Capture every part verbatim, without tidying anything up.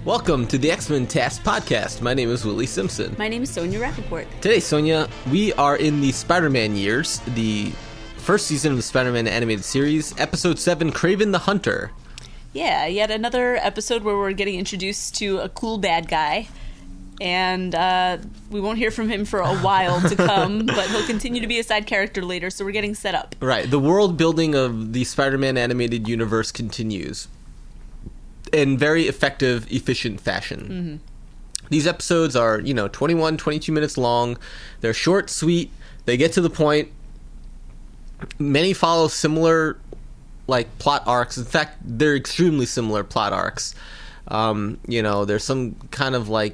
Welcome to the X-Men Task Podcast. My name is Willie Simpson. My name is Sonia Rappaport. Today, Sonia, we are in the Spider-Man years, the first season of the Spider-Man animated series, Episode seven, Kraven the Hunter. Yeah, yet another episode where we're getting introduced to a cool bad guy. And uh, we won't hear from him for a while to come, but he'll continue to be a side character later, so we're getting set up. Right. The world building of the Spider-Man animated universe continues in very effective, efficient fashion. Mm-hmm. These episodes are, you know, twenty-one, twenty-two minutes long. They're short, sweet. They get to the point. Many follow similar, like, plot arcs. In fact, they're extremely similar plot arcs. Um, you know, there's some kind of, like,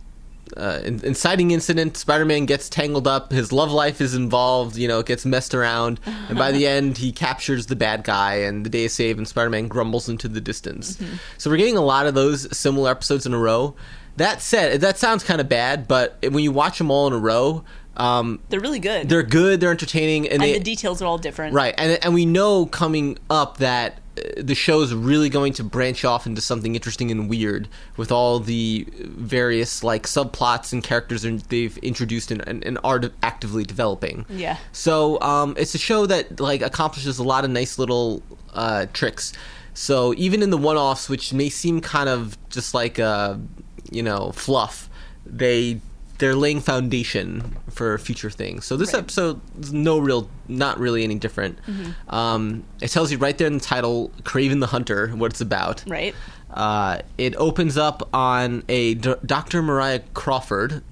Uh, inciting incident. Spider-Man gets tangled up. His love life is involved. You know, it gets messed around. And by the end, he captures the bad guy, and the day is saved, and Spider-Man grumbles into the distance. Mm-hmm. So we're getting a lot of those similar episodes in a row. That said, that sounds kind of bad, but when you watch them all in a row, um, they're really good. They're good. They're entertaining, and, and they, the details are all different. Right, and and we know coming up that the show's really going to branch off into something interesting and weird with all the various, like, subplots and characters they've introduced and, and, and are actively developing. Yeah. So um, it's a show that, like, accomplishes a lot of nice little uh, tricks. So even in the one-offs, which may seem kind of just like, uh, you know, fluff, they... they're laying foundation for future things. So this right. episode is no real, not really any different. Mm-hmm. Um, it tells you right there in the title, Kraven the Hunter, what it's about. Right. Uh, it opens up on a D- Doctor Mariah Crawford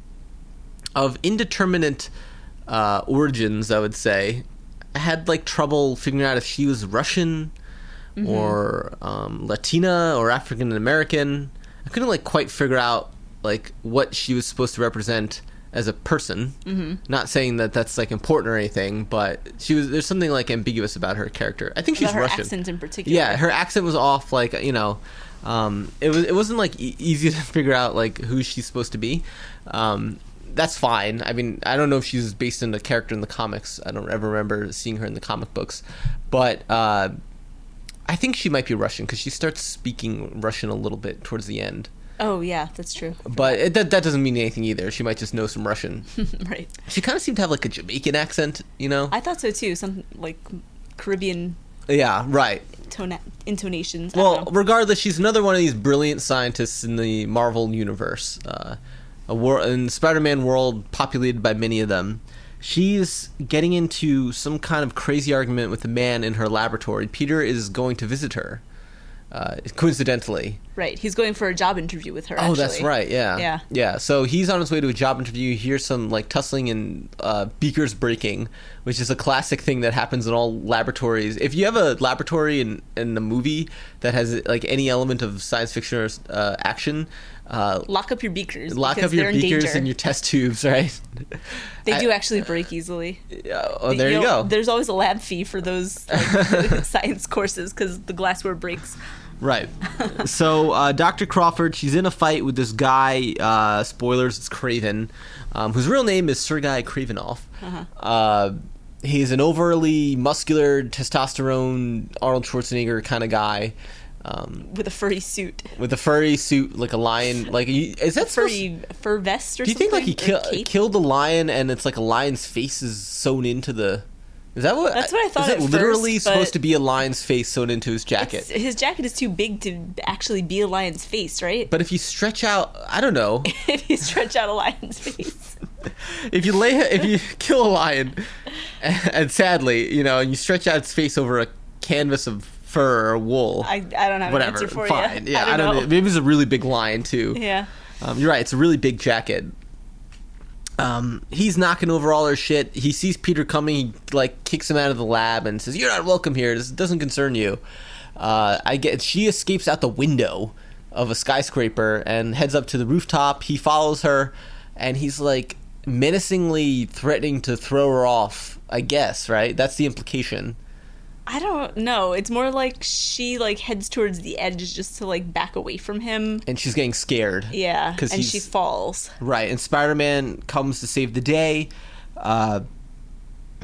of indeterminate uh, origins, I would say. I had, like, trouble figuring out if she was Russian mm-hmm. or um, Latina or African American. I couldn't, like, quite figure out like what she was supposed to represent as a person. Mm-hmm. Not saying that that's, like, important or anything, but she was there's something, like, ambiguous about her character. I think she's about her Russian. Accent in particular. Yeah, her accent was off. Like, you know, um, it was it wasn't like e- easy to figure out, like, who she's supposed to be. Um, that's fine. I mean, I don't know if she's based on the character in the comics. I don't ever remember seeing her in the comic books, but uh, I think she might be Russian because she starts speaking Russian a little bit towards the end. Oh, yeah, that's true. But it, that that doesn't mean anything either. She might just know some Russian. Right. She kind of seemed to have, like, a Jamaican accent, you know? I thought so, too. Some, like, Caribbean... Yeah, right. Tona- intonations. Well, regardless, she's another one of these brilliant scientists in the Marvel Universe. Uh, a wor- in the Spider-Man world populated by many of them. She's getting into some kind of crazy argument with a man in her laboratory. Peter is going to visit her. Uh, coincidentally. Right. He's going for a job interview with her, Oh, actually. that's right. Yeah. Yeah. Yeah. So he's on his way to a job interview. He hears some, like, tussling and uh, beakers breaking, which is a classic thing that happens in all laboratories. If you have a laboratory in, in a movie that has, like, any element of science fiction or uh, action... Uh, lock up your beakers. Lock up your beakers and your test tubes, right? They I, do actually break easily. Uh, oh, there you, you know, go. There's always a lab fee for those, like, science courses because the glassware breaks. Right. So uh, Doctor Crawford, she's in a fight with this guy, uh, spoilers, it's Kraven, um, whose real name is Sergei Kravinoff. Uh-huh. Uh, he's an overly muscular, testosterone, Arnold Schwarzenegger kind of guy. Um, with a furry suit. With a furry suit, like a lion. Like, is that a furry supposed, fur vest or do you something? think, like, he kill, killed a lion and it's like a lion's face is sewn into the... Is that what? That's what I thought. Is it at literally first, supposed to be a lion's face sewn into his jacket? His jacket is too big to actually be a lion's face, right? But if you stretch out, I don't know. If you stretch out a lion's face. If you lay, if you kill a lion, and, and sadly, you know, and you stretch out its face over a canvas of fur or wool. I, I don't have whatever, an answer for fine. you. Yeah, I don't, I don't know. know. Maybe it's a really big lion too. Yeah. Um, you're right. It's a really big jacket. Um, he's knocking over all her shit. He sees Peter coming. He, like, kicks him out of the lab and says, "You're not welcome here. This doesn't concern you." Uh, I get. She escapes out the window of a skyscraper and heads up to the rooftop. He follows her, and he's, like, menacingly threatening to throw her off. I guess, right? That's the implication. I don't know. It's more like she, like, heads towards the edge just to, like, back away from him. And she's getting scared. Yeah, and she falls. Right, and Spider-Man comes to save the day. Uh,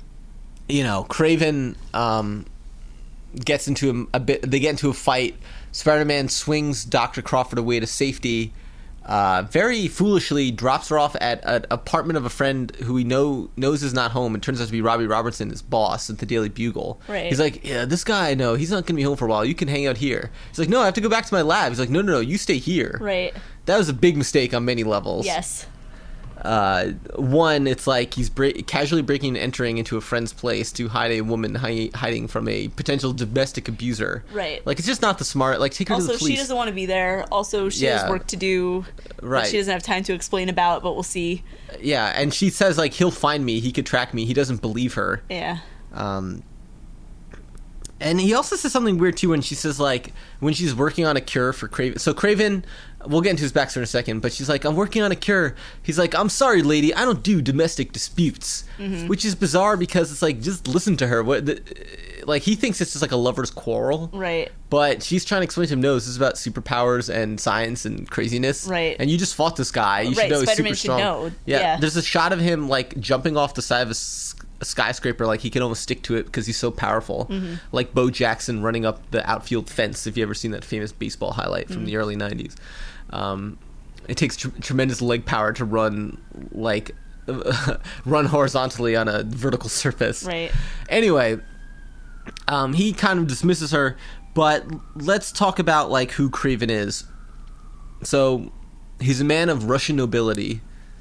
you know, Kraven um, gets into a, a bit... They get into a fight. Spider-Man swings Doctor Crawford away to safety. Uh, very foolishly drops her off at an apartment of a friend who he know knows is not home, and turns out to be Robbie Robertson, his boss at the Daily Bugle. Right. He's like, yeah, this guy I know, he's not going to be home for a while. You can hang out here. He's like, no, I have to go back to my lab. He's like, no, no, no, you stay here. Right. That was a big mistake on many levels. Yes. Uh, one, it's like he's bra- casually breaking and entering into a friend's place to hide a woman hi- hiding from a potential domestic abuser. Right. Like, it's just not the smart. Like, take her Also, to the police. she doesn't want to be there. Also, she Yeah. has work to do Right. that she doesn't have time to explain about, but we'll see. Yeah, and she says, like, he'll find me. He could track me. He doesn't believe her. Yeah. Um, and he also says something weird, too, when she says, like, when she's working on a cure for Kraven. So Kraven, we'll get into his backstory in a second, but she's like, I'm working on a cure. He's like, I'm sorry, lady, I don't do domestic disputes. Mm-hmm. Which is bizarre because it's like, just listen to her. What the, like, he thinks it's just like a lover's quarrel. Right. But she's trying to explain to him, no, this is about superpowers and science and craziness. Right. And you just fought this guy. You Right, should know he's Spider-Man super should strong. know. Yeah. Yeah. There's a shot of him, like, jumping off the side of a, s- a skyscraper, like he can almost stick to it because he's so powerful. Mm-hmm. Like Bo Jackson running up the outfield fence, if you ever seen that famous baseball highlight from mm-hmm. the early nineties. Um, it takes tr- tremendous leg power to run, like, run horizontally on a vertical surface. Right. Anyway, um, he kind of dismisses her, but let's talk about, like, who Kraven is. So, he's a man of Russian nobility,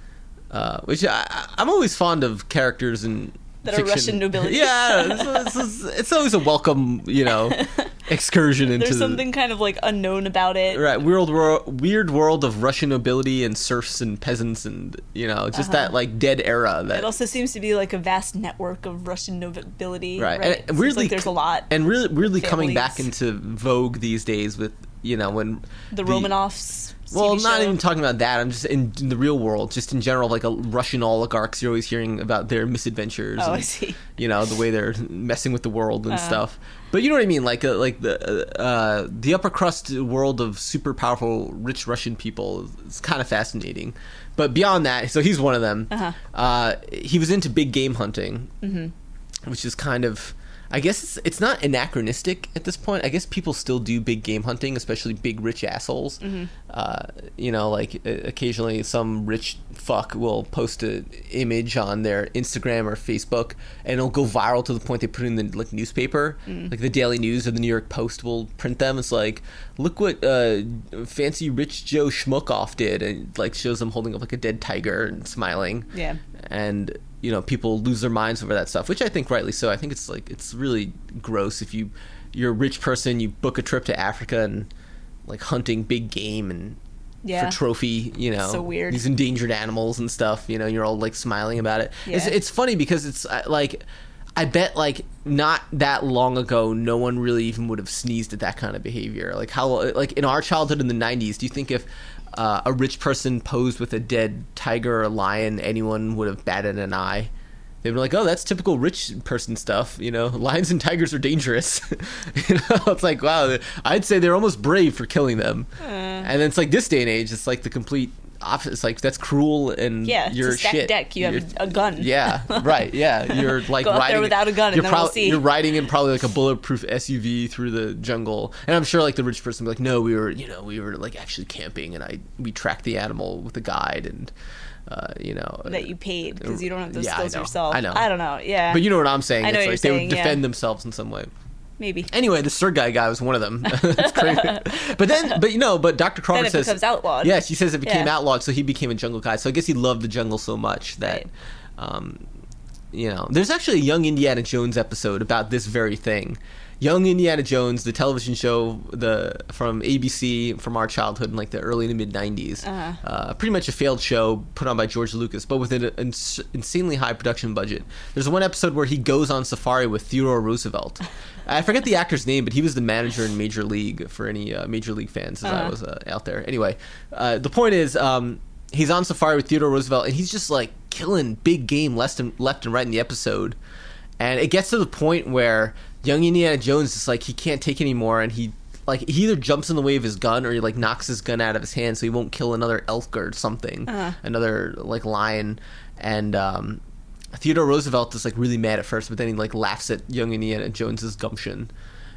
uh, which I, I'm always fond of characters in that fiction. are Russian nobility. Yeah, it's, it's, it's always a welcome, you know, excursion into. There's something kind of like unknown about it. Right, weird world, weird world of Russian nobility and serfs and peasants and, you know, just uh-huh. that like dead era. That it also seems to be like a vast network of Russian nobility. Right, right? and weirdly, like there's a lot, and really, weirdly families. coming back into vogue these days with, you know, when the, the Romanovs. Well, T V not show. even talking about that. I'm just in, in the real world, just in general, like a Russian oligarchs. You're always hearing about their misadventures. Oh, and, I see. You know, the way they're messing with the world and uh, stuff. But you know what I mean, like uh, like the uh, the upper crust world of super powerful, rich Russian people is kind of fascinating. But beyond that, so he's one of them. Uh-huh. Uh, he was into big game hunting, mm-hmm. which is kind of. I guess it's, it's not anachronistic at this point. I guess people still do big game hunting, especially big rich assholes. Mm-hmm. Uh, you know, like uh, occasionally some rich fuck will post an image on their Instagram or Facebook, and it'll go viral to the point they put it in the like newspaper, mm. like the Daily News or the New York Post will print them. It's like, look what uh, fancy rich Joe Schmuckoff did, and like shows them holding up like a dead tiger and smiling. Yeah, and. You know, people lose their minds over that stuff, which I think rightly so. I think it's like it's really gross if you you're a rich person, you book a trip to Africa and like hunting big game and yeah. for trophy, you know, so weird. These endangered animals and stuff. You know, you're all like smiling about it. Yeah. It's it's funny because it's like I bet like not that long ago, no one really even would have sneezed at that kind of behavior. Like how like in our childhood in the nineties, do you think if Uh, a rich person posed with a dead tiger or lion, anyone would have batted an eye? They'd be like, oh, that's typical rich person stuff, you know? Lions and tigers are dangerous. You know, it's like, wow, I'd say they're almost brave for killing them. Uh, and then it's like this day and age, it's like the complete opposite. It's like, that's cruel and yeah, you're it's a stacked shit. deck, you you're, have a gun. Yeah, right, yeah. You're like Go out riding there without a gun and you're then prob- we'll see. You're riding in probably like a bulletproof S U V through the jungle. And I'm sure like the rich person would be like, no, we were, you know, we were like actually camping and I we tracked the animal with a guide and uh, you know, that you paid because you don't have those yeah, skills I know. yourself. I know. I don't know. Yeah, but you know what I'm saying. I know it's what like you're they saying, would defend yeah. themselves in some way. Maybe. Anyway, the Sergei guy was one of them. That's crazy. But then, but you know, but Doctor Crawford then it says becomes outlawed. Yeah, she says it became Yeah. outlawed, so he became a jungle guy. So I guess he loved the jungle so much that, Right. um, you know, there's actually a Young Indiana Jones episode about this very thing. Young Indiana Jones, the television show, the from A B C from our childhood in like the early to mid nineties, uh-huh. uh, pretty much a failed show put on by George Lucas, but with an, an insanely high production budget. There's one episode where he goes on safari with Theodore Roosevelt. I forget the actor's name, but he was the manager in Major League for any uh, Major League fans as uh-huh. I was uh, out there. Anyway, uh, the point is um, he's on safari with Theodore Roosevelt, and he's just like killing big game left and left and right in the episode. And it gets to the point where young Indiana Jones is like he can't take anymore, and he like he either jumps in the way of his gun or he like knocks his gun out of his hand so he won't kill another elk or something, uh-huh. another like lion. And um, Theodore Roosevelt is like really mad at first, but then he like laughs at young Indiana Jones's gumption.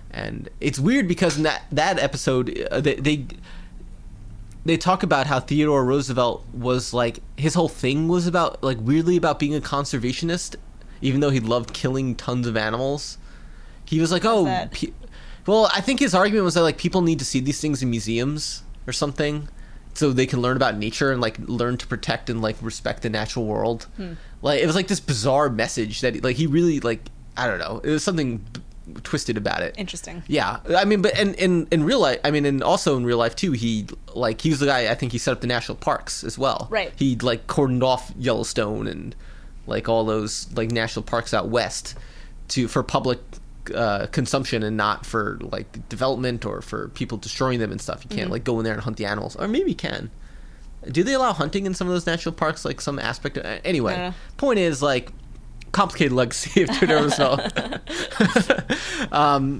And it's weird because in that that episode uh, they, they they talk about how Theodore Roosevelt was like, his whole thing was about like weirdly about being a conservationist, even though he loved killing tons of animals. He was like, How's oh, that? pe- well, I think his argument was that like people need to see these things in museums or something, so they can learn about nature and like learn to protect and like respect the natural world. Hmm. Like it was like this bizarre message that like he really like, I don't know, it was something b- twisted about it. Interesting. Yeah, I mean, but in, in in real life, I mean, and also in real life too, he like he was the guy. I think he set up the national parks as well. Right. He like cordoned off Yellowstone and like all those like national parks out west to for public uh, consumption and not for like development or for people destroying them and stuff. You can't mm-hmm. like go in there and hunt the animals, or maybe you can. Do they allow hunting in some of those national parks? Like some aspect of anyway. Uh. Point is like. Complicated legacy of Theodore Roosevelt. um,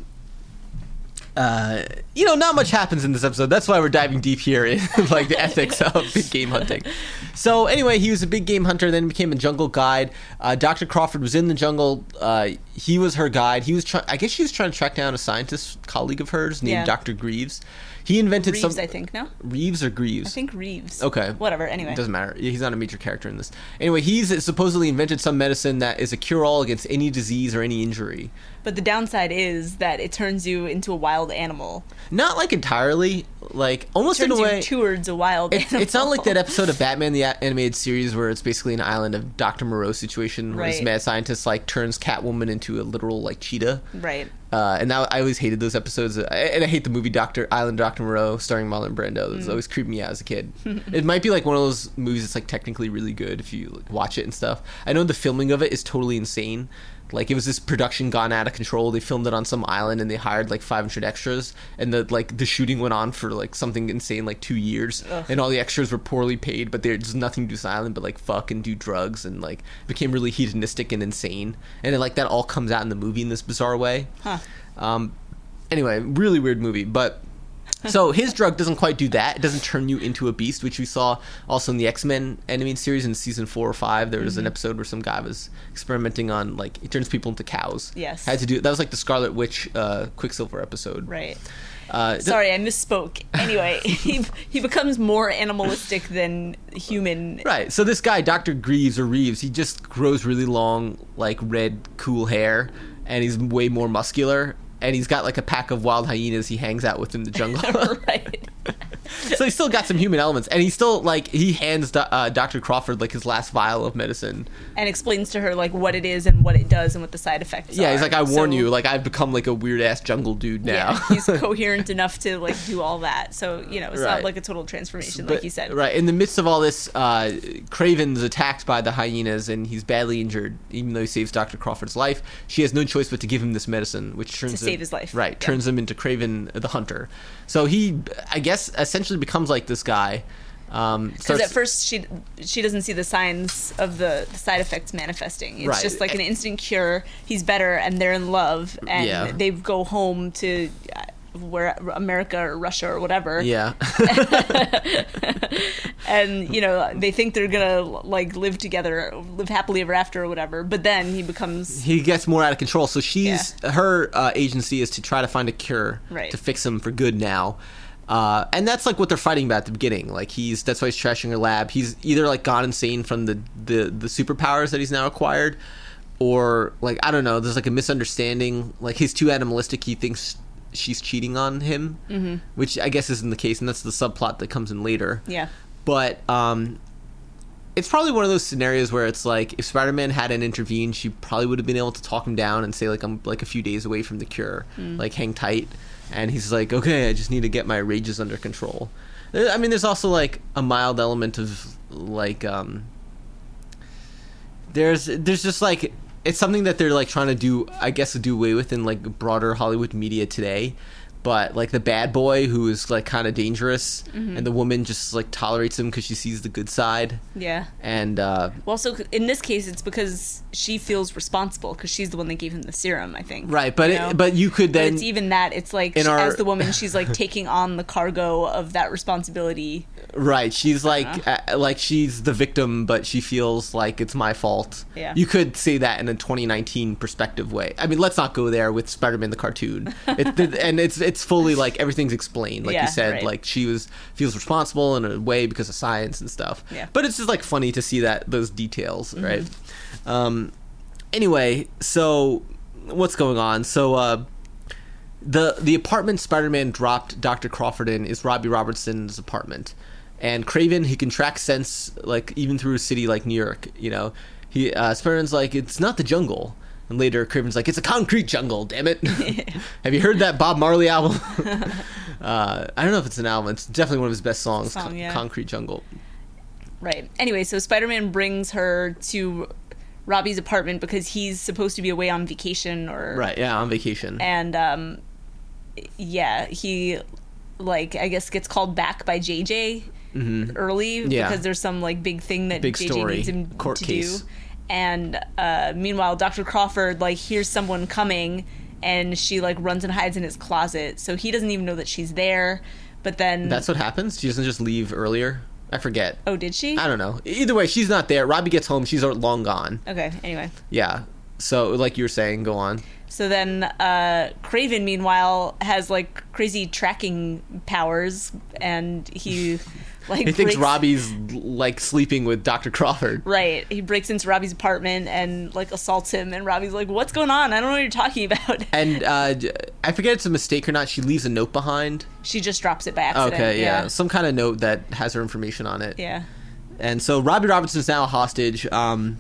uh, you know, not much happens in this episode. That's why we're diving deep here in like the ethics of big game hunting. So anyway, he was a big game hunter, then became a jungle guide. Uh, Doctor Crawford was in the jungle. Uh, he was her guide. He was trying. I guess she was trying to track down a scientist colleague of hers named yeah. Doctor Greaves. He invented Reeves, some. I think, no? Reeves or Greaves? I think Reeves. Okay. Whatever, anyway. It doesn't matter. He's not a major character in this. Anyway, he's supposedly invented some medicine that is a cure-all against any disease or any injury. But the downside is that it turns you into a wild animal. Not like entirely. Like, almost in a way. Turns you towards a wild it, animal. It's not like that episode of Batman, the animated series, where it's basically an island of Doctor Moreau situation where right. this mad scientist, like, turns Catwoman into a literal, like, cheetah. Right. Uh, and now I always hated those episodes. I, and I hate the movie Doctor Island Doctor Moreau starring Marlon Brando. It was mm. always creeped me out as a kid. It might be like one of those movies that's like technically really good if you like, watch it and stuff. I know the filming of it is totally insane. Like it was this production gone out of control. They filmed it on some island and they hired like five hundred extras, and the like the shooting went on for like something insane like two years. Ugh. And all the extras were poorly paid, but there's nothing to do with this island but like fuck and do drugs, and like became really hedonistic and insane. And it, like that all comes out in the movie in this bizarre way. Huh. Um, anyway, really weird movie, but so his drug doesn't quite do that. It doesn't turn you into a beast, which we saw also in the X-Men animated series in season four or five. There was mm-hmm. an episode where some guy was experimenting on like he turns people into cows. Yes, had to do that was like the Scarlet Witch uh, Quicksilver episode. Right. Uh, Sorry, I misspoke. Anyway, he he becomes more animalistic than human. Right. So this guy, Doctor Greaves or Reeves, he just grows really long, like red, cool hair, and he's way more muscular. And he's got like a pack of wild hyenas he hangs out with in the jungle. Right. So he's still got some human elements, and he still like he hands uh, Doctor Crawford like his last vial of medicine, and explains to her like what it is and what it does and what the side effects yeah, are. Yeah, he's like, I warn so, you, like I've become like a weird ass jungle dude now. Yeah, he's coherent enough to like do all that. So you know, it's right. not like a total transformation, but, like you said. Right. In the midst of all this, uh, Craven's attacked by the hyenas, and he's badly injured. Even though he saves Doctor Crawford's life, she has no choice but to give him this medicine, which turns to him, save his life. Right. Yeah. Turns him into Craven the Hunter. So he, I guess, essentially becomes like this guy. Um, because at first she she doesn't see the signs of the, the side effects manifesting. It's right. just like an instant cure. He's better, and they're in love, and yeah. they go home to uh, where America or Russia or whatever. Yeah. And you know they think they're gonna like live together, live happily ever after or whatever. But then he becomes he gets more out of control. So she's yeah. her uh, agency is to try to find a cure right. to fix him for good now. Uh, and that's like what they're fighting about at the beginning. Like he's that's why he's trashing her lab. He's either like gone insane from the, the, the superpowers that he's now acquired, or like I don't know. There's like a misunderstanding. Like he's too animalistic. He thinks she's cheating on him, mm-hmm. which I guess isn't the case, and that's the subplot that comes in later. Yeah. But um, it's probably one of those scenarios where it's like if Spider-Man hadn't intervened, she probably would have been able to talk him down and say like I'm like a few days away from the cure, mm. like hang tight. And he's like, okay, I just need to get my rages under control. I mean, there's also like a mild element of like, um, there's there's just like it's something that they're like trying to do, I guess, to do away with in like broader Hollywood media today. but like the bad boy who is like kind of dangerous, Mm-hmm. and the woman just like tolerates him because she sees the good side. Yeah. And uh, Well, so in this case, it's because she feels responsible because she's the one that gave him the serum, I think. right, but You know? it, but you could But then it's even that. It's like in she, our- as the woman, she's like taking on the cargo of that responsibility. right. She's like Uh-huh. uh, like she's the victim, but she feels like it's my fault. Yeah. You could say that in a twenty nineteen perspective way. I mean, let's not go there with Spider-Man the cartoon. It, and it's it's fully like everything's explained, like Yeah, you said. right. Like she was feels responsible in a way because of science and stuff. Yeah. But it's just like funny to see that those details, Mm-hmm. right? Um. Anyway, so what's going on? So uh, the the apartment Spider-Man dropped Doctor Crawford in is Robbie Robertson's apartment, and Craven, he can track sense like even through a city like New York. You know, he uh, Spider-Man's like, it's not the jungle. And later, Craven's like, it's a concrete jungle, damn it. Have you heard that Bob Marley album? uh, I don't know if it's an album. It's definitely one of his best songs, Song, Con- yeah. Concrete Jungle. Right. Anyway, so Spider-Man brings her to Robbie's apartment because he's supposed to be away on vacation or Right, yeah, on vacation. and um yeah, he like I guess gets called back by J J early Yeah. because there's some like big thing that Big J J story. needs him Court to case. do. And uh meanwhile Doctor Crawford like hears someone coming and she like runs and hides in his closet. So he doesn't even know that she's there. But then That's what happens? She doesn't just leave earlier? I forget. Oh, did she? I don't know. Either way, she's not there. Robbie gets home. She's long gone. Okay, anyway. Yeah. So, like you were saying, go on. So then uh, Craven, meanwhile, has like crazy tracking powers, and he like He thinks breaks- Robbie's like sleeping with Doctor Crawford. right. He breaks into Robbie's apartment and like assaults him, and Robbie's like, "What's going on? I don't know what you're talking about." And uh, I forget it's a mistake or not. She leaves a note behind. She just drops it by accident. Okay, yeah. yeah, Some kind of note that has her information on it. yeah. And so Robbie Robertson's now a hostage. Um,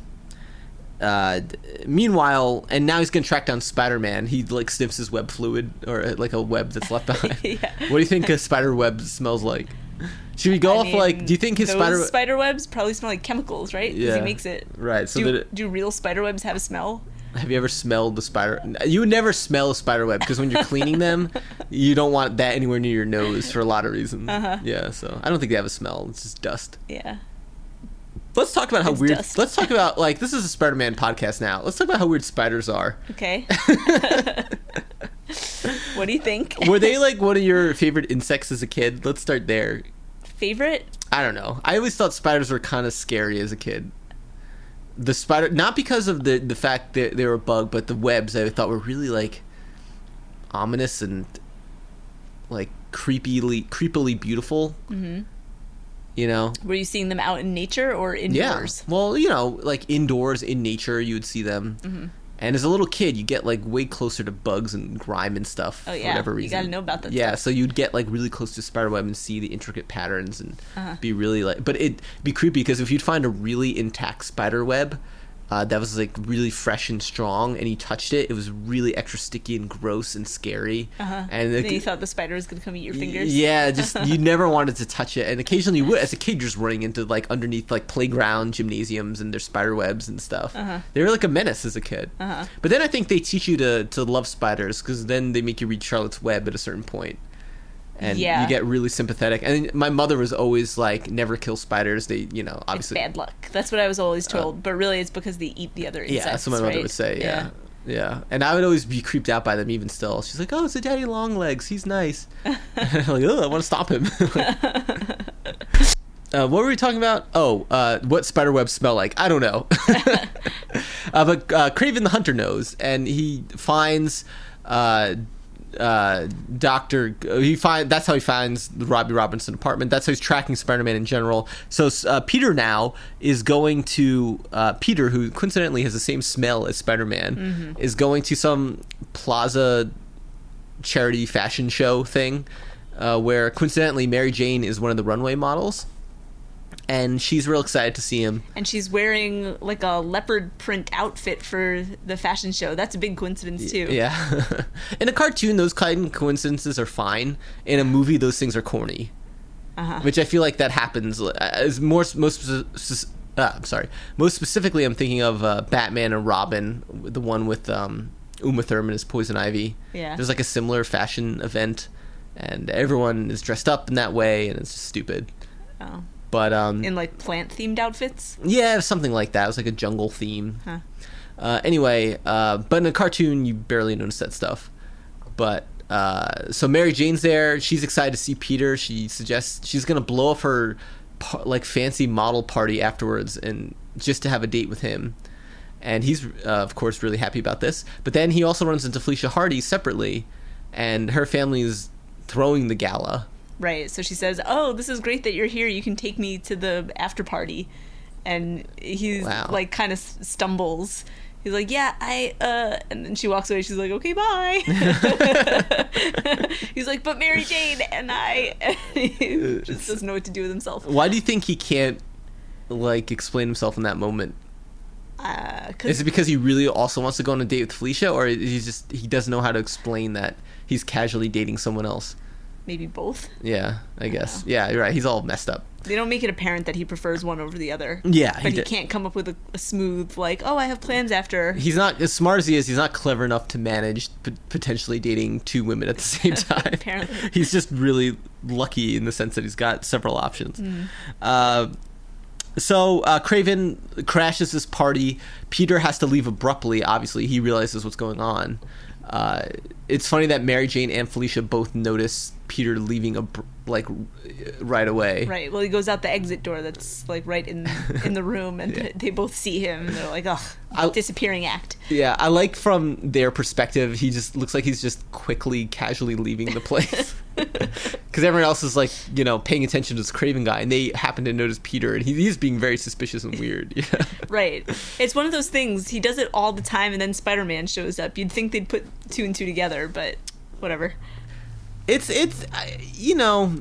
uh, d- meanwhile, and now he's gonna track down Spider-Man. He like sniffs his web fluid or uh, like a web that's left behind. Yeah. What do you think a spider web smells like? Should we go I off mean, like? Do you think his those spider? spider webs probably smell like chemicals, right? Because Yeah. he makes it. Right. So do, that do real spider webs have a smell? have you ever smelled the spider? You would never smell a spider web because when you're cleaning them, you don't want that anywhere near your nose for a lot of reasons. Uh-huh. Yeah. So I don't think they have a smell. It's just dust. Yeah. Let's talk about how It's weird. dust. Let's talk about like this is a Spider-Man podcast now. Let's talk about how weird spiders are. Okay. What do you think? Were they like one of your favorite insects as a kid? Let's start there. Favorite? I don't know. I always thought spiders were kind of scary as a kid. The spider, not because of the the fact that they were a bug, but the webs I thought were really like ominous and like creepily creepily beautiful. Mm-hmm. You know. Were you seeing them out in nature or indoors? Yeah. Well, you know, like indoors in nature, you would see them. Mm-hmm. And as a little kid, you get like way closer to bugs and grime and stuff Oh, for yeah. whatever You reason. gotta know about that Yeah, stuff. so you'd get like really close to spiderweb and see the intricate patterns and Uh-huh. be really like. But it'd be creepy because if you'd find a really intact spiderweb uh, that was like really fresh and strong, and you touched it, it was really extra sticky and gross and scary. Uh-huh. And then it- you thought the spider was gonna come eat your fingers? yeah, just you never wanted to touch it, and occasionally you would. As a kid, you're just running into like underneath like playground gymnasiums and there's spider webs and stuff. Uh-huh. They were like a menace as a kid. Uh-huh. But then I think they teach you to to love spiders because then they make you read Charlotte's Web at a certain point, and Yeah. you get really sympathetic. And my mother was always like, "Never kill spiders." They, you know, It's obviously, bad luck. That's what I was always told. but really, it's because they eat the other insects. yeah, that's what my mother right? would say. Yeah. Yeah, and I would always be creeped out by them even still. She's like, "Oh, it's a daddy long legs. He's nice." I'm like, "Oh, I want to stop him." Uh, what were we talking about? Oh, uh, what spider webs smell like? I don't know. uh, but uh, Craven the Hunter knows, and he finds uh, uh, Doctor. He find that's how he finds the Robbie Robinson apartment. That's how he's tracking Spider-Man in general. So uh, Peter now is going to uh, Peter, who coincidentally has the same smell as Spider-Man, Mm-hmm. is going to some plaza charity fashion show thing, uh, where coincidentally Mary Jane is one of the runway models. And she's real excited to see him. And she's wearing like a leopard print outfit for the fashion show. That's a big coincidence too. Yeah. In a cartoon, those kind of coincidences are fine. In a movie, those things are corny. Uh-huh. Which I feel like that happens. uh, As more most speci- uh, I'm sorry. Most specifically, I'm thinking of uh, Batman and Robin, the one with um, Uma Thurman as Poison Ivy. Yeah. There's like a similar fashion event and everyone is dressed up in that way, and it's just stupid. Oh. But um, in like plant themed outfits. Yeah, something like that. It was like a jungle theme. Huh. Uh, anyway, uh, but in a cartoon, you barely notice that stuff. But uh, so Mary Jane's there. She's excited to see Peter. She suggests she's gonna blow up her par- like fancy model party afterwards, and just to have a date with him. And he's uh, of course really happy about this. But then he also runs into Felicia Hardy separately, and her family is throwing the gala. Right. So she says, "Oh, this is great that you're here. You can take me to the after party." And he's Wow. like kind of stumbles. He's like, "Yeah, I," uh, and then she walks away. She's like, "Okay, bye." He's like, "But Mary Jane and I," and he just doesn't know what to do with himself. Why do you think he can't like explain himself in that moment? Uh, Is it because he really also wants to go on a date with Felicia, or he just he doesn't know how to explain that he's casually dating someone else? maybe both. Yeah, I guess. know. Yeah, you're right. He's all messed up. They don't make it apparent that he prefers one over the other. Yeah, but he he, did- can't come up with a, a smooth like, "Oh, I have plans after." He's not as smart as he is. He's not clever enough to manage p- potentially dating two women at the same time. Apparently. He's just really lucky in the sense that he's got several options. Mm. Uh, so uh, Craven crashes this party. Peter has to leave abruptly. Obviously, he realizes what's going on. Uh, it's funny that Mary Jane and Felicia both notice Peter leaving a like right away. Right. Well, he goes out the exit door that's like right in in the room, and Yeah. they both see him. And they're like, "Ugh, I- disappearing act." Yeah, I like from their perspective, he just looks like he's just quickly, casually leaving the place. Because everyone else is like, you know, paying attention to this Craven guy, and they happen to notice Peter, and he, he's being very suspicious and weird. Yeah. Right. It's one of those things. He does it all the time, and then Spider-Man shows up. You'd think they'd put two and two together, but whatever. It's, it's, I- you know,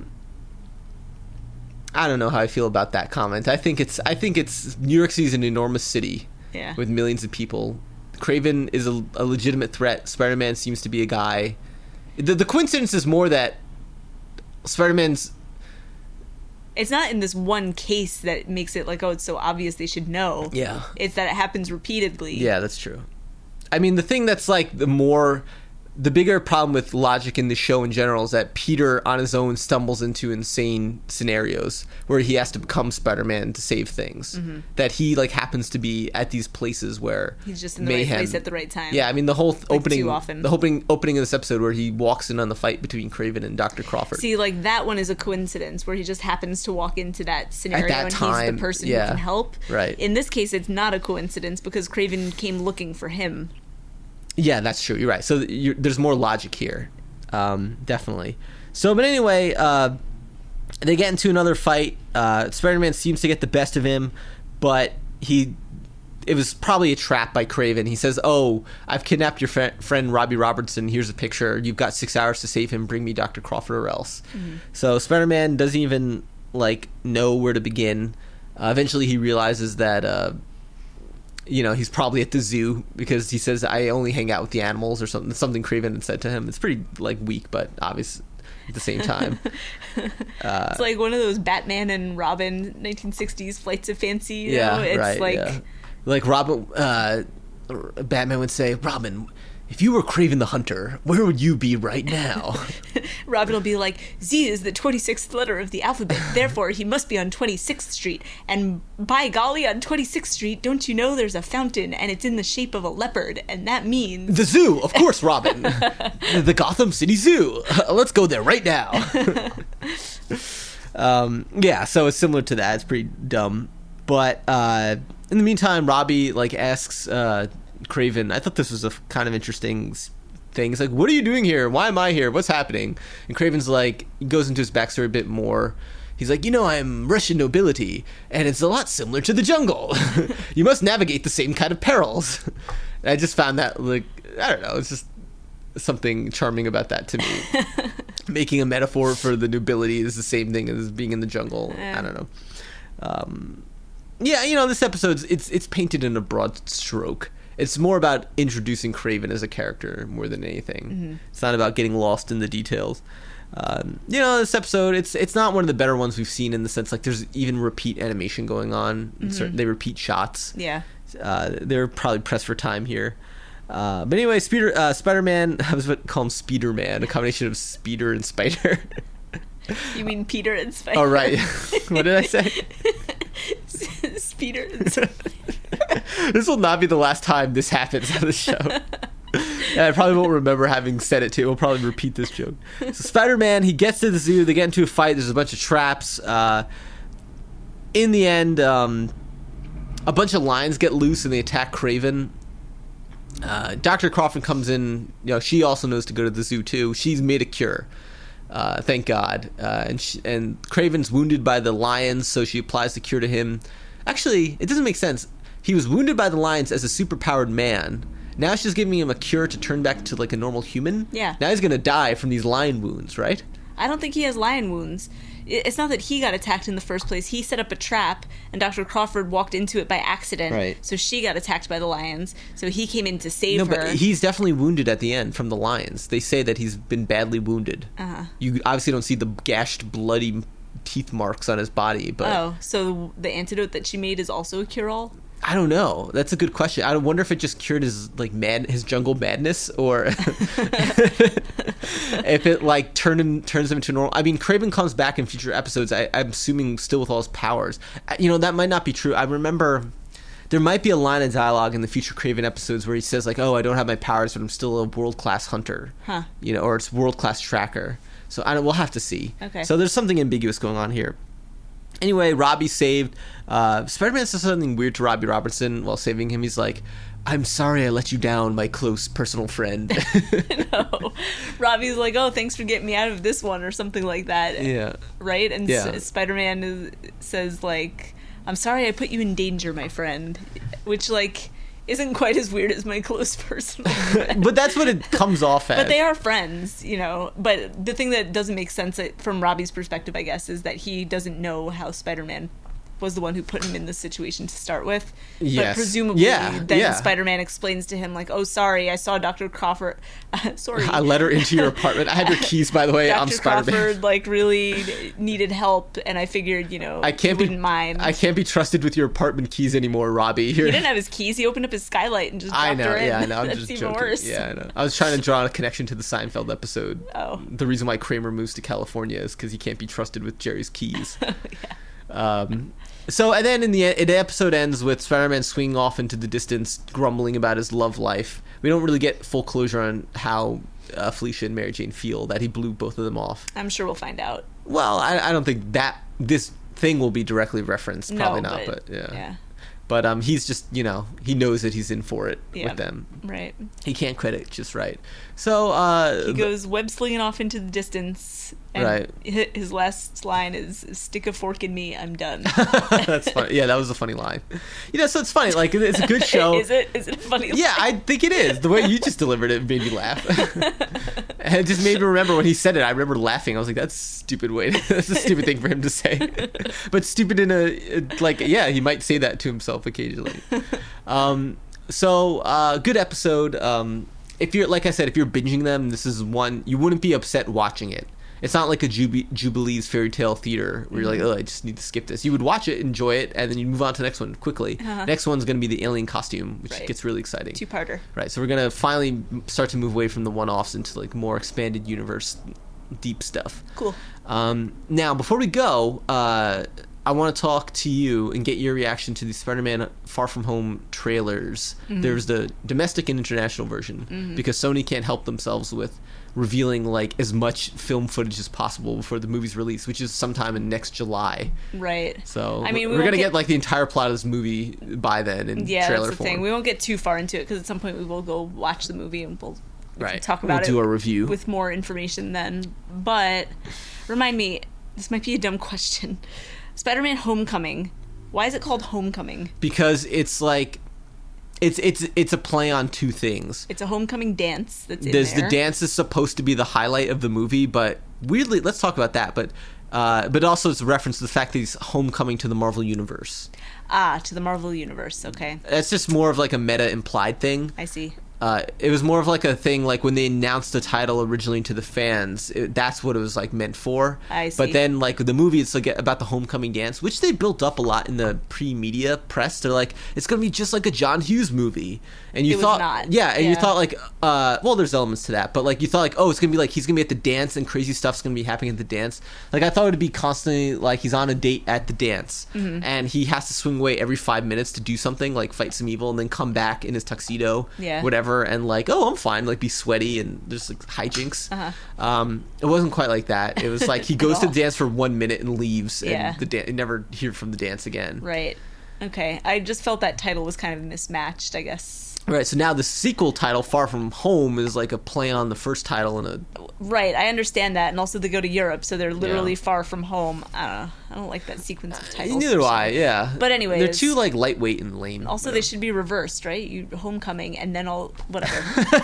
I don't know how I feel about that comment. I think it's, I think it's, New York City is an enormous city Yeah. with millions of people. Craven is a, a legitimate threat. Spider-Man seems to be a guy. The, the coincidence is more that Spider-Man's It's not in this one case that makes it like, oh, it's so obvious they should know. Yeah. It's that it happens repeatedly. Yeah, that's true. I mean, the thing that's like the more, the bigger problem with logic in the show in general is that Peter on his own stumbles into insane scenarios where he has to become Spider-Man to save things. Mm-hmm. That he like happens to be at these places where He's just in the mayhem, right place at the right time. Yeah, I mean the whole th- opening, too often. the opening opening of this episode where he walks in on the fight between Craven and Doctor Crawford. See, like that one is a coincidence where he just happens to walk into that scenario that and he's time, the person yeah. who can help. Right. In this case, it's not a coincidence because Craven came looking for him. Yeah, that's true. You're right. So you're, there's more logic here, um, definitely. So, but anyway, uh, they get into another fight. Uh, Spider-Man seems to get the best of him, but he, it was probably a trap by Craven. He says, "Oh, I've kidnapped your fr- friend Robbie Robertson. Here's a picture. You've got six hours to save him. Bring me Doctor Crawford or else." Mm-hmm. So Spider-Man doesn't even like know where to begin. Uh, eventually, he realizes that. Uh, You know, he's probably at the zoo because he says, "I only hang out with the animals," or something. Something Craven had said to him. It's pretty like weak, but obvious at the same time. uh, It's like one of those Batman and Robin nineteen sixties flights of fancy. You yeah, know? It's right. like yeah. Like Robin, uh, Batman would say, "Robin, if you were Craven the Hunter, where would you be right now?" Robin will be like, Z is the twenty-sixth letter of the alphabet, therefore he must be on twenty-sixth Street. And by golly, on twenty-sixth Street, don't you know there's a fountain and it's in the shape of a leopard, and that means... The zoo, of course, Robin. The Gotham City Zoo. Let's go there right now. um, yeah, so it's similar to that. It's pretty dumb. But uh, in the meantime, Robbie like asks uh, Craven, I thought this was a f- kind of interesting s- thing. He's like, "What are you doing here? Why am I here? What's happening?" And Craven's like, he goes into his backstory a bit more. He's like, "You know, I'm Russian nobility, and it's a lot similar to the jungle. You must navigate the same kind of perils." And I just found that, like, I don't know, it's just something charming about that to me. Making a metaphor for the nobility is the same thing as being in the jungle. Yeah. I don't know. Um, yeah, you know, this episode's it's it's painted in a broad stroke. It's more about introducing Craven as a character more than anything. Mm-hmm. It's not about getting lost in the details. Um, you know, this episode, it's it's not one of the better ones we've seen in the sense like there's even repeat animation going on. Mm-hmm. Certain, they repeat shots. Yeah. Uh, they're probably pressed for time here. Uh, but anyway, Speeder, uh, Spider-Man, I was about to call him Speeder-Man, a combination of Speeder and Spider. You mean Peter and Spider? Oh, right. What did I say? Speeder and Spider. This will not be the last time this happens on the show. And I probably won't remember having said it too. We'll probably repeat this joke. So Spider-Man, he gets to the zoo. They get into a fight. There's a bunch of traps. Uh, in the end, um, a bunch of lions get loose and they attack Kraven. Uh, Doctor Crawford comes in. You know, she also knows to go to the zoo too. She's made a cure. Uh, thank God. Uh, and she, and Kraven's wounded by the lions, so she applies the cure to him. Actually, it doesn't make sense. He was wounded by the lions as a superpowered man. Now she's giving him a cure to turn back to like a normal human. Yeah. Now he's gonna die from these lion wounds, right? I don't think he has lion wounds. It's not that he got attacked in the first place. He set up a trap, and Doctor Crawford walked into it by accident. Right. So she got attacked by the lions. So he came in to save No, her. but he's definitely wounded at the end from the lions. They say that he's been badly wounded. Uh-huh. You obviously don't see the gashed, bloody teeth marks on his body, but Oh, so the antidote that she made is also a cure-all? I don't know. That's a good question. I wonder if it just cured his like mad his jungle madness, or if it like turn him turns him into normal. I mean, Kraven comes back in future episodes. I, I'm assuming still with all his powers. You know, that might not be true. I remember there might be a line of dialogue in the future Kraven episodes where he says like, "Oh, I don't have my powers, but I'm still a world class hunter." Huh. You know, or it's world class tracker. So I don't. We'll have to see. Okay. So there's something ambiguous going on here. Anyway, Robbie's saved. Uh, Spider-Man says something weird to Robbie Robertson while saving him. He's like, "I'm sorry I let you down, my close personal friend." No. Robbie's like, "Oh, thanks for getting me out of this one," or something like that. Yeah. Right? And Yeah. S- Spider-Man is, says, like, "I'm sorry I put you in danger, my friend." Which, like, isn't quite as weird as my close personal friend. But that's what it comes off as. But they are friends, you know. But the thing that doesn't make sense uh, from Robbie's perspective, I guess, is that he doesn't know how Spider-Man was the one who put him in this situation to start with. Yes. But presumably, Yeah, then yeah. Spider-Man explains to him, like, "Oh, sorry, I saw Doctor Crawford." Uh, sorry. I let her into your apartment. I have your keys, by the way. I'm Doctor Spider-Man. Crawford, like, really needed help, and I figured, you know, I can't you be wouldn't mind. I can't be trusted with your apartment keys anymore, Robbie. You're, He didn't have his keys. He opened up his skylight and just dropped I know, her in. yeah, I know. I'm That's just even joking. worse. Yeah, I know. I was trying to draw a connection to the Seinfeld episode. Oh. The reason why Kramer moves to California is because he can't be trusted with Jerry's keys. Yeah. Um, so, and then in the, the episode ends with Spider-Man swinging off into the distance, grumbling about his love life. We don't really get full closure on how uh, Felicia and Mary Jane feel that he blew both of them off. I'm sure we'll find out. Well, I, I don't think that this thing will be directly referenced. Probably No, not, but- but yeah. Yeah. But um, he's just, you know, he knows that he's in for it Yeah. with them. Right. He can't quit it just right. So, uh, He goes web slinging off into the distance, and Right. hi- his last line is, "Stick a fork in me, I'm done." that's funny. Yeah, that was a funny line. You know, so it's funny. Like, it's a good show. Is it? Is it a funny line? Yeah, I think it is. The way you just delivered it made me laugh. And it just made me remember when he said it. I remember laughing. I was like, "That's a stupid way. That's a stupid thing for him to say." But stupid in a like, yeah, he might say that to himself occasionally. Um, so uh, good episode. Um, if you're like I said, if you're binging them, this is one you wouldn't be upset watching it. It's not like a Jub- Jubilee's fairy tale theater where you're like, "Oh, I just need to skip this." You would watch it, enjoy it, and then you move on to the next one quickly. Uh-huh. Next one's going to be the alien costume, which Right. gets really exciting. Two-parter. Right, so we're gonna finally start to move away from the one-offs into like more expanded universe, deep stuff. Cool. Um, now, before we go, uh, I want to talk to you and get your reaction to the Spider-Man Far From Home trailers. Mm-hmm. There's the domestic and international version because Sony can't help themselves with revealing like as much film footage as possible before the movie's release, which is sometime in next July. Right. So I mean, we we're won't gonna get, get- like the entire plot of this movie by then in Yeah, trailer that's the form. thing. We won't get too far into it because at some point we will go watch the movie and we'll we can Right. talk about We'll it do a review. with more information then. But remind me, this might be a dumb question. Spider-Man Homecoming. Why is it called Homecoming? Because it's like it's it's it's a play on two things. It's a homecoming dance that's in There's there. the dance is supposed to be the highlight of the movie, but weirdly, let's talk about that. But uh, but also it's a reference to the fact that he's homecoming to the Marvel universe. Ah, to the Marvel Universe. Okay. That's just more of like a meta implied thing. I see. Uh, it was more of like a thing like when they announced the title originally to the fans, it, that's what it was like meant for. I see. But then like the movie, it's like about the homecoming dance, which they built up a lot in the pre-media press. They're like, it's gonna be just like a John Hughes movie, and you It was thought, not. yeah, and you Yeah. thought like, uh, well, there's elements to that, but like you thought like, oh, it's gonna be like he's gonna be at the dance and crazy stuff's gonna be happening at the dance. Like I thought it would be constantly like he's on a date at the dance, Mm-hmm. and he has to swing away every five minutes to do something like fight some evil, and then come back in his tuxedo, Yeah. whatever, and like, oh, I'm fine, like be sweaty and just like hijinks. Uh-huh. Um, it wasn't quite like that. It was like he goes to all. the dance for one minute and leaves, and Yeah. the dan- never hear from the dance again. Right. Okay. I just felt that title was kind of mismatched, I guess. Right. So now the sequel title, Far From Home, is like a play on the first title and a Right. I understand that. And also they go to Europe, so they're literally Yeah. far from home. I don't know. I don't like that sequence of titles. Neither do for I. some- Yeah. But anyways. they're too like lightweight and lame. Also, you they know? should be reversed, right? You homecoming and then all whatever,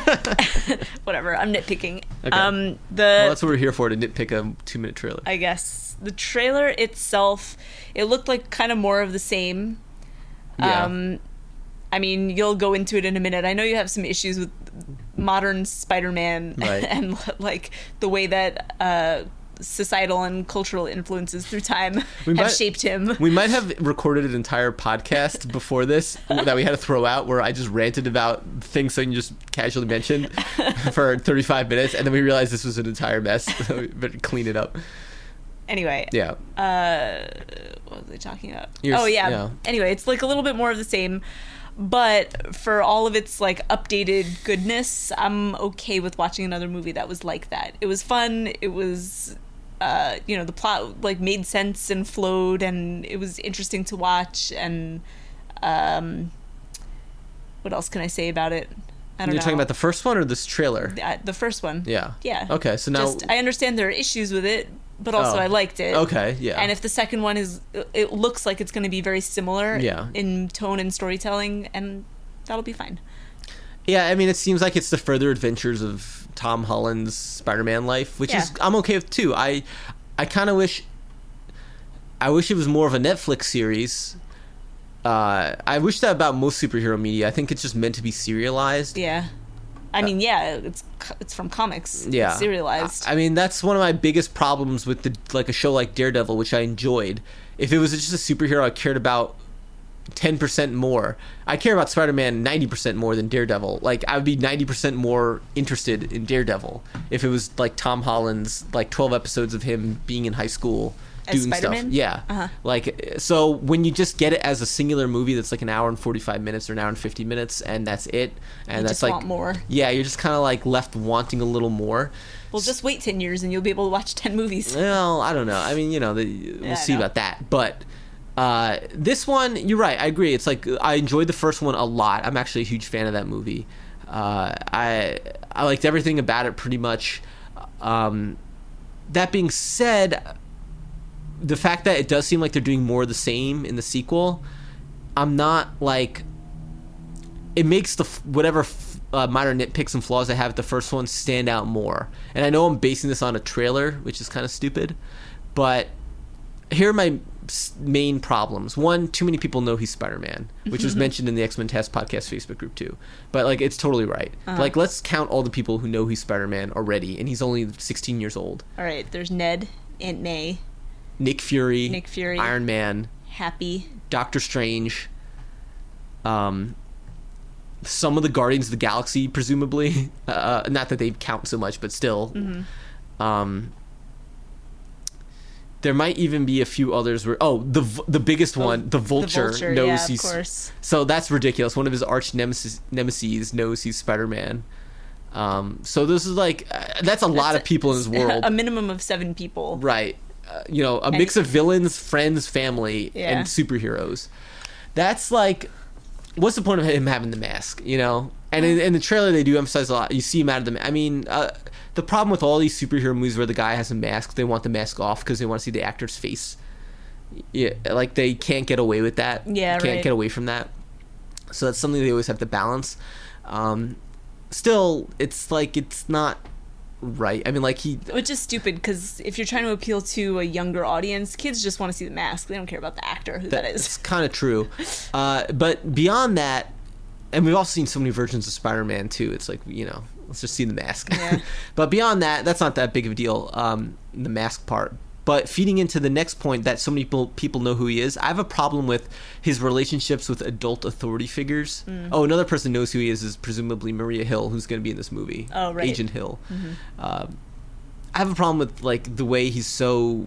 whatever. I'm nitpicking. Okay. Um, the Well, that's what we're here for, to nitpick a two-minute trailer. I guess the trailer itself, it looked like kind of more of the same. Yeah. Um, I mean, you'll go into it in a minute. I know you have some issues with modern Spider-Man Right. and like the way that uh, societal and cultural influences through time We have might- shaped him. We might have recorded an entire podcast before this that we had to throw out, where I just ranted about things that you just casually mentioned for thirty-five minutes, and then we realized this was an entire mess, so we better clean it up. Anyway, Yeah. uh, what was I talking about? You're- oh yeah. yeah. Anyway, it's like a little bit more of the same, but for all of its like updated goodness, I'm okay with watching another movie that was like that. It was fun. It was, uh, you know, the plot like made sense and flowed, and it was interesting to watch. And um, what else can I say about it? I don't You're know. talking about the first one or this trailer? the, uh, the first one. Yeah. Yeah. Okay, so now... Just I understand there are issues with it, but also Oh. I liked it. Okay, yeah. And if the second one is, it looks like it's going to be very similar Yeah. in tone and storytelling, and that'll be fine. Yeah, I mean, it seems like it's the further adventures of Tom Holland's Spider-Man life, which is Yeah. I'm okay with too. I I kind of wish I wish it was more of a Netflix series. Uh, I wish that about most superhero media. I think it's just meant to be serialized. Yeah. I mean, yeah, it's it's from comics. Yeah, It's serialized. I, I mean, that's one of my biggest problems with the like a show like Daredevil, which I enjoyed. If it was just a superhero I cared about ten percent more, I care about Spider-Man ninety percent more than Daredevil. Like, I would be ninety percent more interested in Daredevil if it was like Tom Holland's like twelve episodes of him being in high school As doing stuff. Spider-Man? Yeah. Uh-huh. Like, so when you just get it as a singular movie that's like an hour and forty-five minutes or an hour and fifty minutes, and that's it, and You that's just like want more. Yeah, you're just kind of like left wanting a little more. Well, just wait ten years and you'll be able to watch ten movies. Well, I don't know. I mean, you know, the, we'll Yeah, I see know. about that. But uh, this one, you're right. I agree. It's like I enjoyed the first one a lot. I'm actually a huge fan of that movie. Uh, I I liked everything about it pretty much. Um, that being said, the fact that it does seem like they're doing more of the same in the sequel, I'm not like. It makes the f- whatever f- uh, minor nitpicks and flaws I have at the first one stand out more. And I know I'm basing this on a trailer, which is kind of stupid, but here are my s- main problems. One, too many people know he's Spider-Man, which was mentioned in the X-Men Test Podcast Facebook group too. But like, it's totally right. Uh-huh. Like, let's count all the people who know he's Spider-Man already, and he's only sixteen years old. All right, there's Ned, Aunt May, Nick Fury, Nick Fury. Iron Man, Happy. Doctor Strange, um, some of the Guardians of the Galaxy, presumably. Uh, not that they count so much, but still. Mm-hmm. Um, there might even be a few others where. Oh, the v- the biggest one, the Vulture, the Vulture, knows yeah, of he's. course. So that's ridiculous. One of his arch nemesis, nemesis knows he's Spider-Man. Um, so this is like uh, that's a lot That's of people in this world, A minimum of seven people. right? Uh, you know, a mix of villains, friends, family, Yeah. and superheroes. That's like, what's the point of him having the mask? You know, and in, in the trailer they do emphasize a lot. You see him out of the. Ma- I mean, uh, the problem with all these superhero movies where the guy has a mask, they want the mask off because they want to see the actor's face. Yeah, like they can't get away with that. Yeah, can't right. get away from that. So that's something they always have to balance. Um, still, it's like it's not right. I mean, like he. Which is stupid because if you're trying to appeal to a younger audience, kids just want to see the mask. They don't care about the actor, who that That's is. kind of true. Uh, but beyond that, and we've also seen so many versions of Spider-Man too. It's like, you know, let's just see the mask. Yeah. But beyond that, that's not that big of a deal, um, the mask part. But feeding into the next point that so many people people know who he is, I have a problem with his relationships with adult authority figures. Mm. Oh, another person knows who he is is presumably Maria Hill, who's going to be in this movie. Oh, right. Agent Hill. Mm-hmm. Um, I have a problem with like the way he's so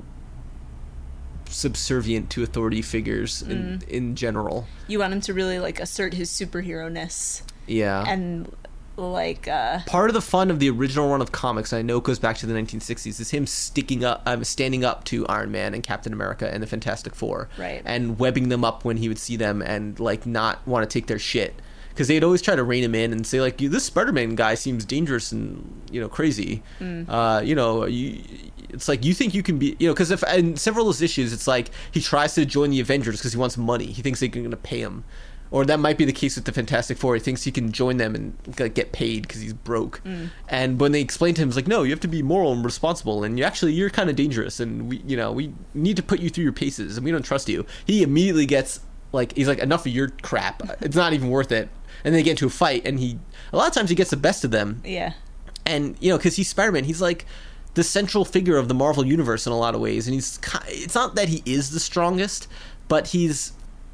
subservient to authority figures in, mm. in general. You want him to really like assert his superhero-ness. Yeah. And like uh part of the fun of the original run of comics, I know it goes back to the nineteen sixties, is him sticking up um, standing up to Iron Man and Captain America and the Fantastic Four, right, and webbing them up when he would see them and like not want to take their shit, because they'd always try to rein him in and say like, this Spider-Man guy seems dangerous and, you know, crazy. mm. uh you know you it's like, you think you can be, you know, because if in several of those issues it's like he tries to join the Avengers because he wants money, he thinks they're going to pay him. Or that might be the case with the Fantastic Four. He thinks he can join them and like, get paid because he's broke. Mm. And when they explain to him, it's like, no, you have to be moral and responsible, and you actually you're kind of dangerous, and we, you know, we need to put you through your paces, and we don't trust you. He immediately gets like, he's like, enough of your crap. It's not even worth it. And they get into a fight, and he a lot of times he gets the best of them. Yeah. And you know, because he's Spider-Man, he's like the central figure of the Marvel universe in a lot of ways, and he's it's not that he is the strongest, but he's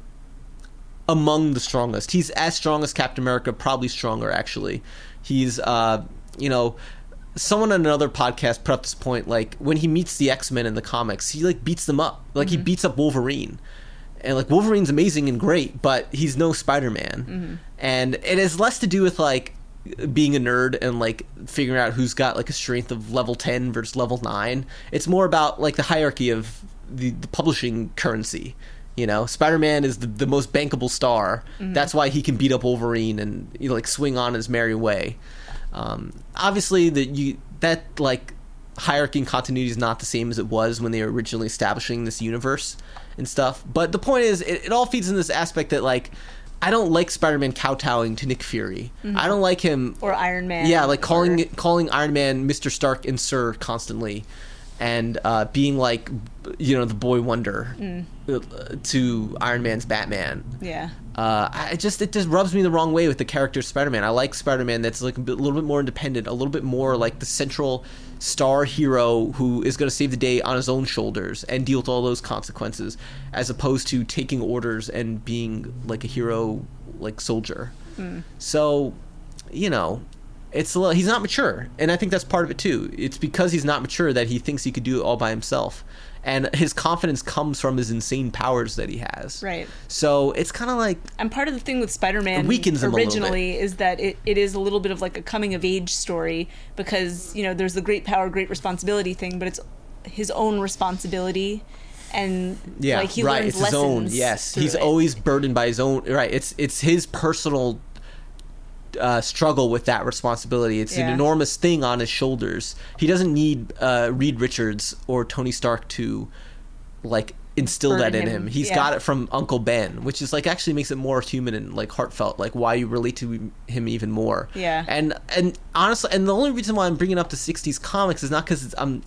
among the strongest. He's as strong as Captain America, probably stronger actually. He's uh you know, someone on another podcast put up this point, like when he meets the X-Men in the comics, he like beats them up, like mm-hmm. he beats up Wolverine, and like Wolverine's amazing and great, but he's no Spider-Man. Mm-hmm. And it has less to do with like being a nerd and like figuring out who's got like a strength of level ten versus level nine. It's more about like the hierarchy of the, the publishing currency. You know, Spider-Man is the, the most bankable star. Mm-hmm. That's why he can beat up Wolverine and, you know, like swing on his merry way. Um, obviously, that you that like hierarchy and continuity is not the same as it was when they were originally establishing this universe and stuff. But the point is, it, it all feeds in this aspect that like, I don't like Spider-Man kowtowing to Nick Fury. Mm-hmm. I don't like him, or Iron Man. Yeah, like calling or... calling Iron Man Mister Stark and Sir constantly. And uh, being like, you know, the boy wonder mm. to Iron Man's Batman. Yeah. Uh, I just it just rubs me the wrong way with the character of Spider-Man. I like Spider-Man that's like a, bit, a little bit more independent, a little bit more like the central star hero who is going to save the day on his own shoulders and deal with all those consequences, as opposed to taking orders and being like a hero, like soldier. Mm. So, you know. It's a little, he's not mature, and I think that's part of it too. It's because he's not mature that he thinks he could do it all by himself, and his confidence comes from his insane powers that he has. Right. So it's kind of like, and part of the thing with Spider-Man weakens him originally is that it, it is a little bit of like a coming of age story, because you know there's the great power, great responsibility thing, but it's his own responsibility. And yeah, like he right. learns It's his own. Yes, he's it. always burdened by his own. Right. It's it's his personal Uh, struggle with that responsibility. It's yeah. an enormous thing on his shoulders. He doesn't need uh, Reed Richards or Tony Stark to like instill Burden that in him. him. He's yeah. got it from Uncle Ben, which is like actually makes it more human and like heartfelt, like why you relate to him even more. Yeah. And and honestly, and the only reason why I'm bringing up the sixties comics is not because it's um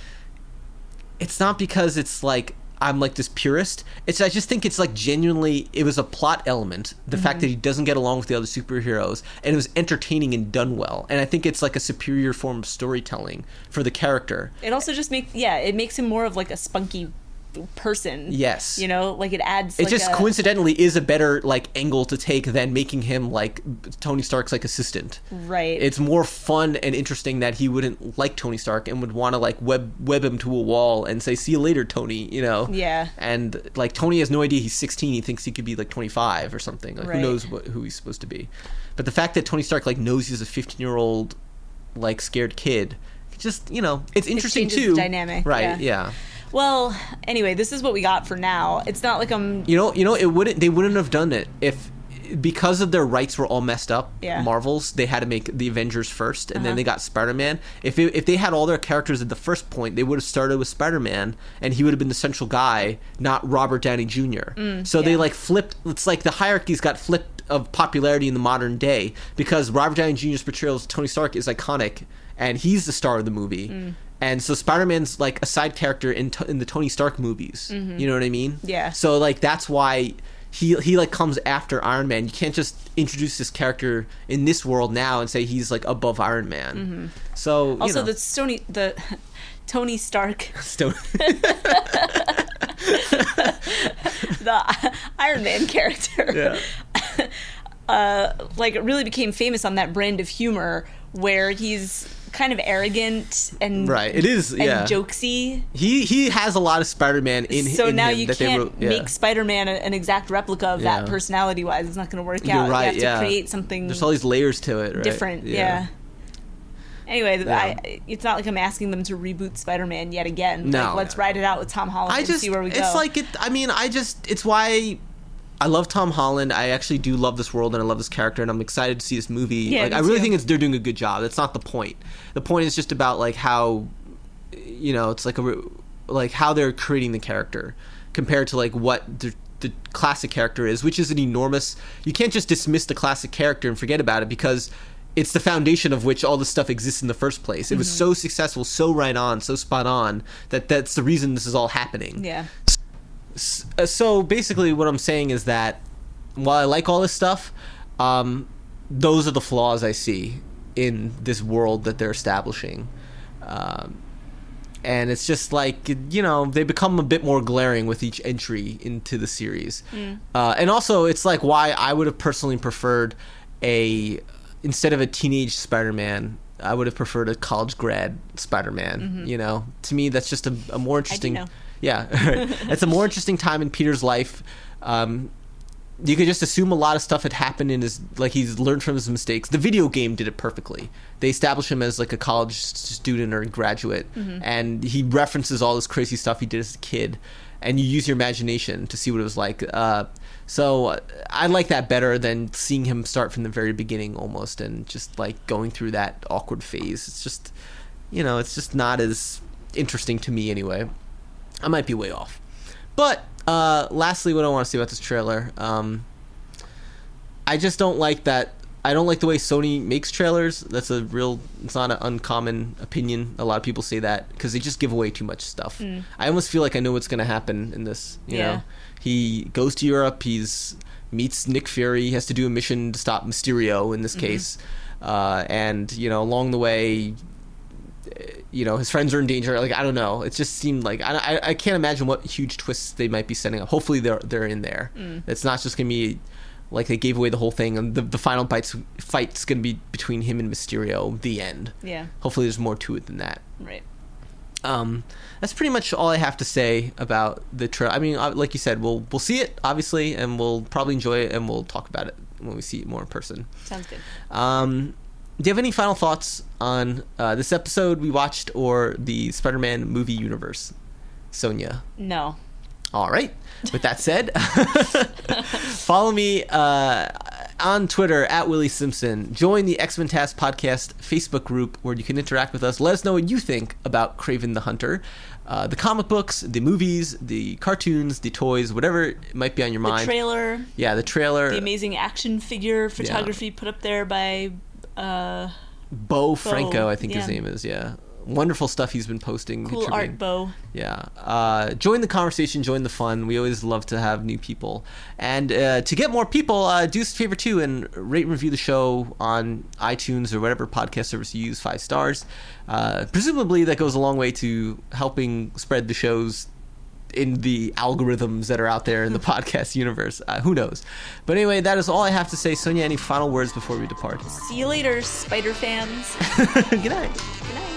it's not because it's like I'm like this purist. It's I just think it's like genuinely it was a plot element, the mm-hmm. fact that he doesn't get along with the other superheroes, and it was entertaining and done well. And I think it's like a superior form of storytelling for the character. It also just makes yeah, it makes him more of like a spunky person. Yes. You know, like it adds It like just a... coincidentally is a better like angle to take than making him like Tony Stark's like assistant. Right. It's more fun and interesting that he wouldn't like Tony Stark and would want to like web web him to a wall and say, "See you later, Tony," you know. Yeah. And like Tony has no idea he's sixteen. He thinks he could be like twenty-five or something. Like right. who knows what, who he's supposed to be. But the fact that Tony Stark like knows he's a fifteen-year-old like scared kid, just, you know, it's interesting it changes too. The dynamic. Right. Yeah. yeah. Well, anyway, this is what we got for now. It's not like I'm... You know, you know, it wouldn't. They wouldn't have done it if, because of their rights were all messed up. Yeah. Marvel's, they had to make the Avengers first, and uh-huh. then they got Spider-Man. If it, if they had all their characters at the first point, they would have started with Spider-Man, and he would have been the central guy, not Robert Downey Junior Mm, so yeah. they like flipped. It's like the hierarchies got flipped of popularity in the modern day because Robert Downey Junior's portrayal of Tony Stark is iconic, and he's the star of the movie. Mm. And so Spider-Man's like a side character in to- in the Tony Stark movies. Mm-hmm. You know what I mean? Yeah. So like that's why he he like comes after Iron Man. You can't just introduce this character in this world now and say he's like above Iron Man. Mm-hmm. So also you know. the Tony the Tony Stark Stone. the Iron Man character. Yeah. uh, like it really became famous on that brand of humor where he's kind of arrogant and right. It is and yeah. jokesy. He he has a lot of Spider-Man in So in now him you that can't they wrote, yeah. make Spider-Man a- an exact replica of Yeah. that personality-wise. It's not going to work You're out. right, you have to yeah. create something There's all these layers to it, right? different. Yeah. Anyway, Yeah. I, it's not like I'm asking them to reboot Spider-Man yet again. No. Like, let's ride it out with Tom Holland I and just see where we go. it's like it I mean, I just it's why I love Tom Holland. I actually do love this world and I love this character and I'm excited to see this movie. Yeah, like me I really too. think it's they're doing a good job. That's not the point. The point is just about like how you know, it's like a re- like how they're creating the character compared to like what the the classic character is, which is an enormous you can't just dismiss the classic character and forget about it because it's the foundation of which all this stuff exists in the first place. It was Mm-hmm. so successful, so right on, so spot on that that's the reason this is all happening. yeah. S- uh, So basically, what I'm saying is that while I like all this stuff, um, those are the flaws I see in this world that they're establishing. Um, and it's just like, you know, they become a bit more glaring with each entry into the series. Mm. Uh, and also, it's like why I would have personally preferred a, instead of a teenage Spider-Man, I would have preferred a college grad Spider-Man. Mm-hmm. You know, to me, that's just a, a more interesting. know. Yeah, it's a more interesting time in Peter's life. Um, you could just assume a lot of stuff had happened in his, like he's learned from his mistakes. The video game did it perfectly. They establish him as like a college student or graduate, Mm-hmm. and he references all this crazy stuff he did as a kid, and you use your imagination to see what it was like. Uh, so uh, I like that better than seeing him start from the very beginning almost, and just like going through that awkward phase. It's just, you know, it's just not as interesting to me anyway. I might be way off. But, uh, lastly, what I want to say about this trailer, um, I just don't like that, I don't like the way Sony makes trailers. That's a real, it's not an uncommon opinion. A lot of people say that, because they just give away too much stuff. Mm. I almost feel like I know what's going to happen in this, you Yeah. know? He goes to Europe, he's, meets Nick Fury, he has to do a mission to stop Mysterio, in this Mm-hmm. case. Uh, and, you know, along the way, you know, his friends are in danger. Like, I don't know. It just seemed like I, I, I can't imagine what huge twists they might be setting up. Hopefully, they're they're in there. Mm. It's not just gonna be like they gave away the whole thing, and the the final bites, fight's gonna be between him and Mysterio. The end. Yeah. Hopefully, there's more to it than that. Right. Um, that's pretty much all I have to say about the trailer. I mean, uh, like you said, we'll we'll see it obviously, and we'll probably enjoy it, and we'll talk about it when we see it more in person. Sounds good. Um, do you have any final thoughts on uh, this episode we watched or the Spider-Man movie universe, Sonia? No. All right. With that said, follow me uh, on Twitter at Willie Simpson. Join the X-Men Task Podcast Facebook group where you can interact with us. Let us know what you think about Kraven the Hunter. Uh, the comic books, the movies, the cartoons, the toys, whatever might be on your The mind. trailer. Yeah, the trailer. The amazing action figure photography put up there by uh, Bo Franco, I think his yeah. name is, yeah. Wonderful stuff he's been posting. cool contributing. art Bo. Yeah. Uh, join the conversation, join the fun. We always love to have new people. And uh, to get more people, uh, do us a favor too and rate and review the show on iTunes or whatever podcast service you use, five stars. Uh, presumably that goes a long way to helping spread the shows in the algorithms that are out there in the podcast universe. Uh, who knows? But anyway, that is all I have to say. Sonia, any final words before we depart? See you later, Spider fans. Good night. Good night.